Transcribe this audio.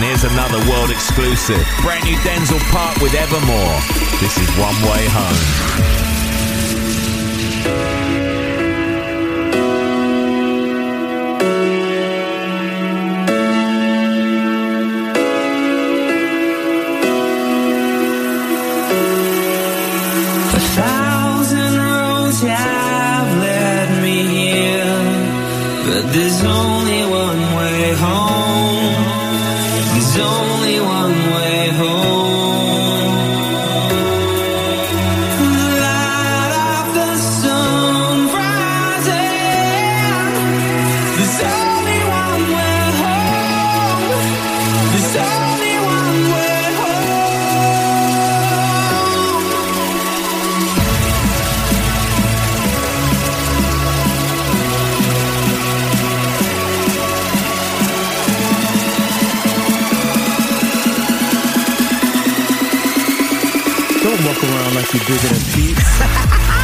And here's another world exclusive. Brand new Denzel Park with Evermore. This is One Way Home. There's only one way home. There's only one way home. The light of the sun rising. There's only one way home. There's only one way home. Don't walk around like you're bigger than Pete.